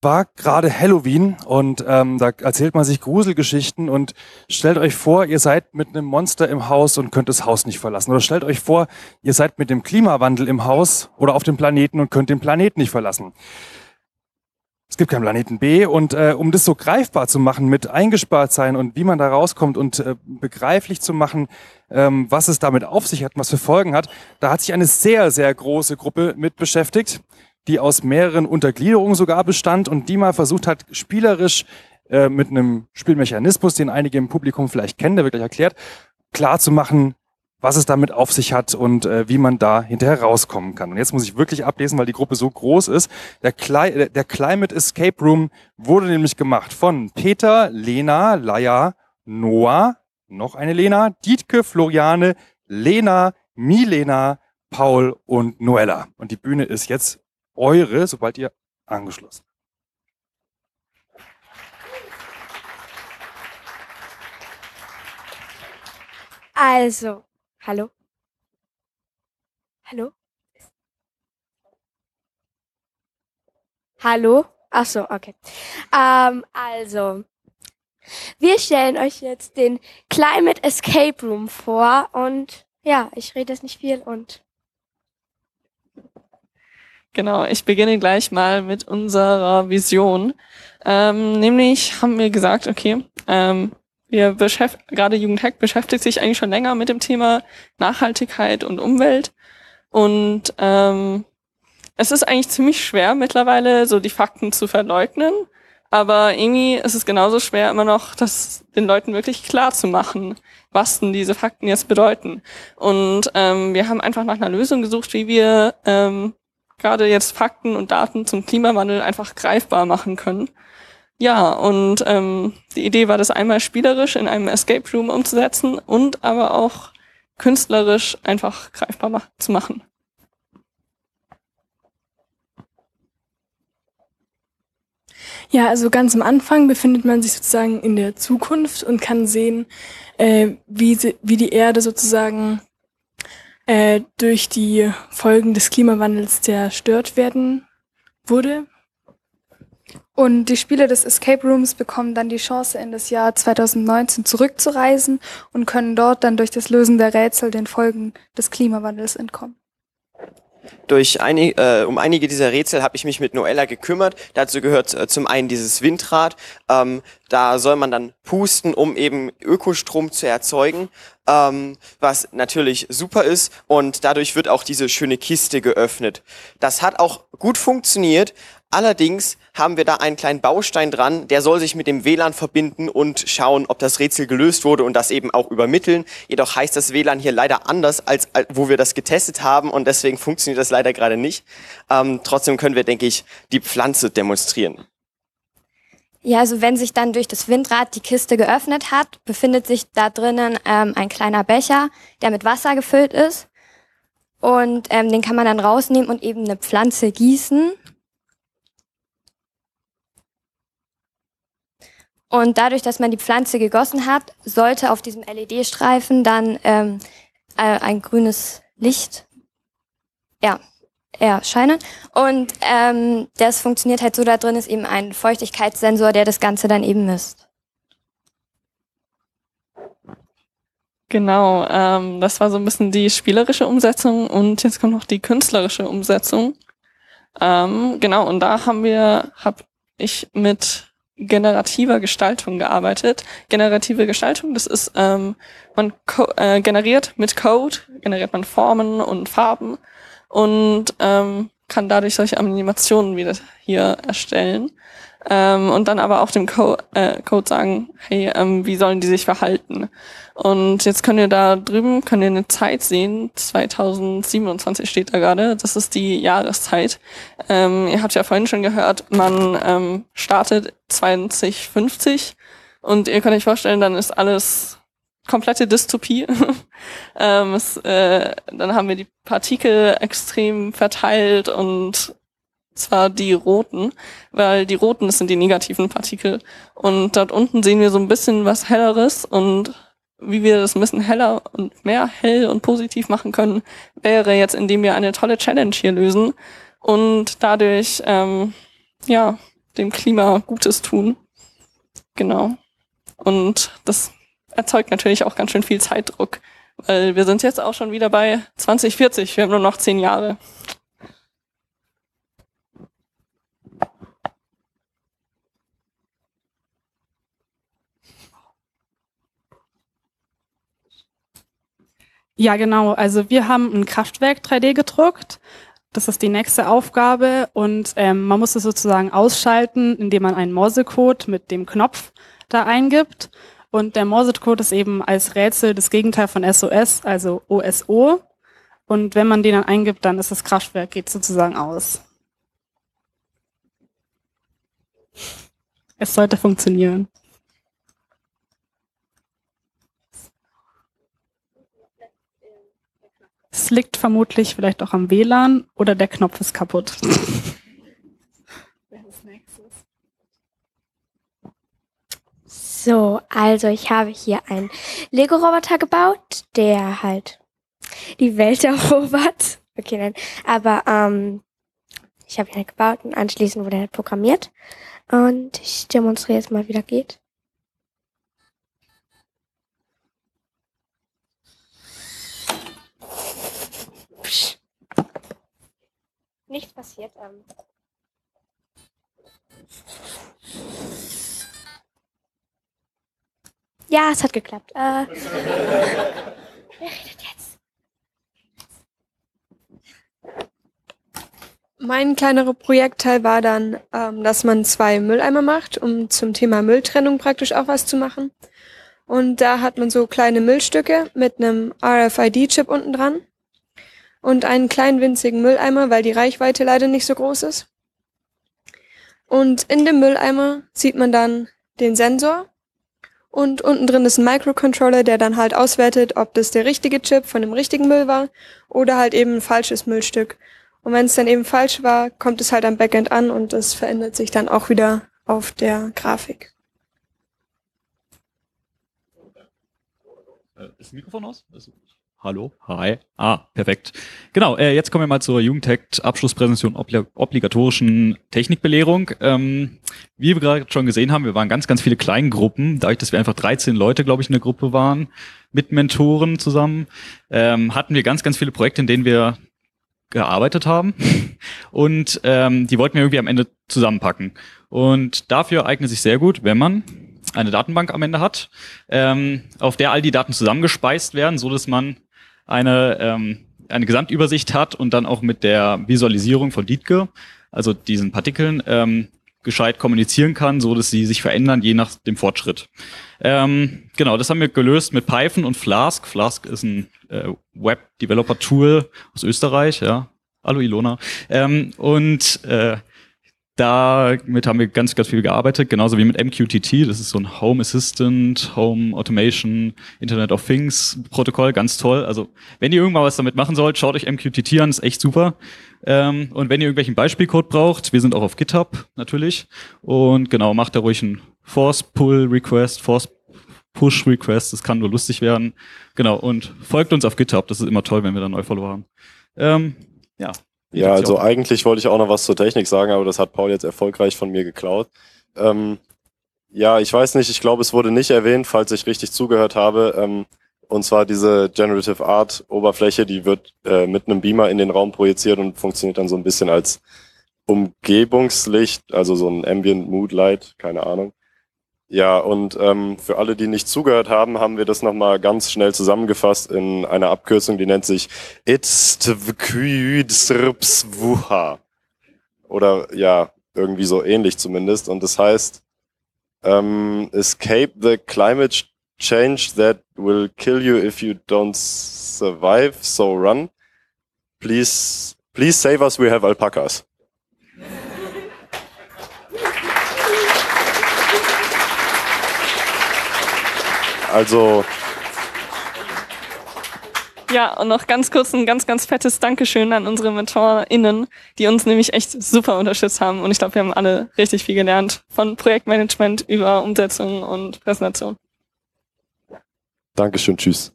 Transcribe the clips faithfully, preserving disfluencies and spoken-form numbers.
war gerade Halloween und ähm, da erzählt man sich Gruselgeschichten und stellt euch vor, ihr seid mit einem Monster im Haus und könnt das Haus nicht verlassen. Oder stellt euch vor, ihr seid mit dem Klimawandel im Haus oder auf dem Planeten und könnt den Planeten nicht verlassen. Es gibt keinen Planeten B und äh, um das so greifbar zu machen mit eingespart sein und wie man da rauskommt und äh, begreiflich zu machen, ähm, was es damit auf sich hat, was für Folgen hat, da hat sich eine sehr, sehr große Gruppe mit beschäftigt, die aus mehreren Untergliederungen sogar bestand und die mal versucht hat, spielerisch äh, mit einem Spielmechanismus, den einige im Publikum vielleicht kennen, der wird gleich erklärt, klar zu machen, was es damit auf sich hat und äh, wie man da hinterher rauskommen kann. Und jetzt muss ich wirklich ablesen, weil die Gruppe so groß ist. Der, Cli- der Climate Escape Room wurde nämlich gemacht von Peter, Lena, Laia, Noah, noch eine Lena, Dietke, Floriane, Lena, Milena, Paul und Noella. Und die Bühne ist jetzt eure, sobald ihr angeschlossen. Also, hallo? Hallo? Hallo? Ach so, okay. Ähm, also, wir stellen euch jetzt den Climate Escape Room vor und ja, ich rede jetzt nicht viel und Genau, ich beginne gleich mal mit unserer Vision. Ähm, nämlich haben wir gesagt, okay, ähm, wir beschäft- gerade Jugendhack beschäftigt sich eigentlich schon länger mit dem Thema Nachhaltigkeit und Umwelt. Und ähm, es ist eigentlich ziemlich schwer mittlerweile, so die Fakten zu verleugnen. Aber irgendwie ist es genauso schwer, immer noch das den Leuten wirklich klar zu machen, was denn diese Fakten jetzt bedeuten. Und ähm, wir haben einfach nach einer Lösung gesucht, wie wir ähm, gerade jetzt Fakten und Daten zum Klimawandel einfach greifbar machen können. Ja, und ähm, die Idee war, das einmal spielerisch in einem Escape Room umzusetzen und aber auch künstlerisch einfach greifbar ma- zu machen. Ja, also ganz am Anfang befindet man sich sozusagen in der Zukunft und kann sehen, äh, wie, sie, wie die Erde sozusagen äh, durch die Folgen des Klimawandels zerstört werden wurde. Und die Spieler des Escape Rooms bekommen dann die Chance, in das Jahr zweitausendneunzehn zurückzureisen und können dort dann durch das Lösen der Rätsel den Folgen des Klimawandels entkommen. Durch einig, äh, um einige dieser Rätsel habe ich mich mit Noella gekümmert. Dazu gehört äh, zum einen dieses Windrad. Ähm, da soll man dann pusten, um eben Ökostrom zu erzeugen, ähm, was natürlich super ist. Und dadurch wird auch diese schöne Kiste geöffnet. Das hat auch gut funktioniert. Allerdings haben wir da einen kleinen Baustein dran, der soll sich mit dem W L A N verbinden und schauen, ob das Rätsel gelöst wurde und das eben auch übermitteln. Jedoch heißt das W L A N hier leider anders, als, als wo wir das getestet haben und deswegen funktioniert das leider gerade nicht. Ähm, trotzdem können wir, denke ich, die Pflanze demonstrieren. ja, also wenn sich dann durch das Windrad die Kiste geöffnet hat, befindet sich da drinnen ähm, ein kleiner Becher, der mit Wasser gefüllt ist und ähm, den kann man dann rausnehmen und eben eine Pflanze gießen. Und dadurch, dass man die Pflanze gegossen hat, sollte auf diesem L E D-Streifen dann ähm, äh, ein grünes Licht ja, erscheinen. Und ähm, das funktioniert halt so, da drin ist eben ein Feuchtigkeitssensor, der das Ganze dann eben misst. Genau, ähm, das war so ein bisschen die spielerische Umsetzung und jetzt kommt noch die künstlerische Umsetzung. Ähm, genau, und da haben wir, habe ich mit generativer Gestaltung gearbeitet. Generative Gestaltung, das ist, ähm, man co- äh, generiert mit Code, generiert man Formen und Farben und ähm, kann dadurch solche Animationen wieder hier erstellen. Ähm, und dann aber auch dem Co- äh, Code sagen, hey, ähm, wie sollen die sich verhalten? Und jetzt könnt ihr da drüben, könnt ihr eine Zeit sehen, zweitausendsiebenundzwanzig steht da gerade, das ist die Jahreszeit. Ähm, ihr habt ja vorhin schon gehört, man ähm, startet zwanzig fünfzig und ihr könnt euch vorstellen, dann ist alles komplette Dystopie. ähm, es, äh, dann haben wir die Partikel extrem verteilt und zwar die roten, weil die roten, das sind die negativen Partikel. Und dort unten sehen wir so ein bisschen was Helleres und wie wir das ein bisschen heller und mehr hell und positiv machen können, wäre jetzt, indem wir eine tolle Challenge hier lösen und dadurch, ähm, ja, dem Klima Gutes tun. Genau. Und das erzeugt natürlich auch ganz schön viel Zeitdruck, weil wir sind jetzt auch schon wieder bei zwanzig vierzig, wir haben nur noch zehn Jahre. Ja, genau. Also wir haben ein Kraftwerk drei D gedruckt. Das ist die nächste Aufgabe und ähm, man muss es sozusagen ausschalten, indem man einen Morsecode mit dem Knopf da eingibt. Und der Morsecode ist eben als Rätsel das Gegenteil von S O S, also O S O. Und wenn man den dann eingibt, dann ist das Kraftwerk, geht sozusagen aus. Es sollte funktionieren. Es liegt vermutlich vielleicht auch am W L A N oder der Knopf ist kaputt. So, also ich habe hier einen Lego-Roboter gebaut, der halt die Welt erobert. Okay, nein, aber ähm, ich habe ihn halt gebaut und anschließend wurde er halt programmiert. Und ich demonstriere jetzt mal, wie das geht. Psch. Nichts passiert. Ähm. Ja, es hat geklappt. Äh, wer redet jetzt? Mein kleinerer Projektteil war dann, ähm, dass man zwei Mülleimer macht, um zum Thema Mülltrennung praktisch auch was zu machen. Und da hat man so kleine Müllstücke mit einem R F I D-Chip unten dran und einen kleinen winzigen Mülleimer, weil die Reichweite leider nicht so groß ist. Und in dem Mülleimer sieht man dann den Sensor und unten drin ist ein Microcontroller, der dann halt auswertet, ob das der richtige Chip von dem richtigen Müll war oder halt eben ein falsches Müllstück. Und wenn es dann eben falsch war, kommt es halt am Backend an und es verändert sich dann auch wieder auf der Grafik. Ist das Mikrofon aus? Hallo? Hi. Ah, perfekt. Genau, äh, jetzt kommen wir mal zur Jugendtech-Abschlusspräsentation obli obligatorischen Technikbelehrung. Ähm, wie wir gerade schon gesehen haben, wir waren ganz, ganz viele Kleingruppen. Dadurch, dass wir einfach dreizehn Leute, glaube ich, in der Gruppe waren, mit Mentoren zusammen, ähm, hatten wir ganz, ganz viele Projekte, in denen wir gearbeitet haben und ähm, die wollten wir irgendwie am Ende zusammenpacken. Und dafür eignet sich sehr gut, wenn man eine Datenbank am Ende hat, ähm, auf der all die Daten zusammengespeist werden, so dass man eine ähm, eine Gesamtübersicht hat und dann auch mit der Visualisierung von Dietke, also diesen Partikeln, ähm, gescheit kommunizieren kann, so dass sie sich verändern, je nach dem Fortschritt. Ähm, genau, das haben wir gelöst mit Python und Flask. Flask ist ein äh, Web-Developer-Tool aus Österreich, ja. Hallo Ilona. Ähm, und äh, damit haben wir ganz, ganz viel gearbeitet, genauso wie mit M Q T T. Das ist so ein Home Assistant, Home Automation, Internet of Things Protokoll, ganz toll. Also wenn ihr irgendwann was damit machen sollt, schaut euch M Q T T an, ist echt super. Ähm, und wenn ihr irgendwelchen Beispielcode braucht, wir sind auch auf GitHub natürlich. Und genau, macht da ruhig einen Force-Pull-Request, Force-Push-Request, das kann nur lustig werden. Genau, und folgt uns auf GitHub, das ist immer toll, wenn wir da neue Follower haben. Ähm, ja. Ja, also eigentlich wollte ich auch noch was zur Technik sagen, aber das hat Paul jetzt erfolgreich von mir geklaut. Ähm, ja, ich weiß nicht, ich glaube, es wurde nicht erwähnt, falls ich richtig zugehört habe. Ähm, und zwar diese Generative Art Oberfläche, die wird äh, mit einem Beamer in den Raum projiziert und funktioniert dann so ein bisschen als Umgebungslicht, also so ein Ambient Mood Light, keine Ahnung. Ja, und ähm, für alle, die nicht zugehört haben, haben wir das nochmal ganz schnell zusammengefasst in einer Abkürzung, die nennt sich Itztvküdsrpsvuha. Oder ja, irgendwie so ähnlich zumindest. Und das heißt, ähm, escape the climate change that will kill you if you don't survive, so run. Please, please save us, we have alpacas. Also. Ja, und noch ganz kurz ein ganz, ganz fettes Dankeschön an unsere MentorInnen, die uns nämlich echt super unterstützt haben. Und ich glaube, wir haben alle richtig viel gelernt. Von Projektmanagement über Umsetzung und Präsentation. Dankeschön, tschüss.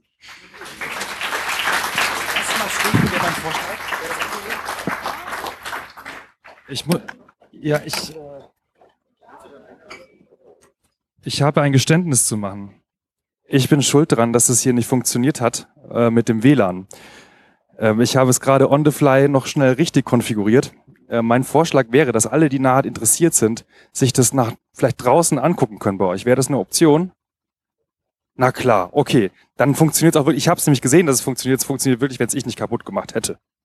Ich muss, ja, ich, äh, Ich habe ein Geständnis zu machen. Ich bin schuld daran, dass es hier nicht funktioniert hat äh, mit dem W L A N. Ähm, ich habe es gerade on the fly noch schnell richtig konfiguriert. Äh, mein Vorschlag wäre, dass alle, die nahe interessiert sind, sich das nach vielleicht draußen angucken können bei euch. Wäre das eine Option? Na klar, okay. Dann funktioniert es auch wirklich. Ich habe es nämlich gesehen, dass es funktioniert. Es funktioniert wirklich, wenn es ich nicht kaputt gemacht hätte.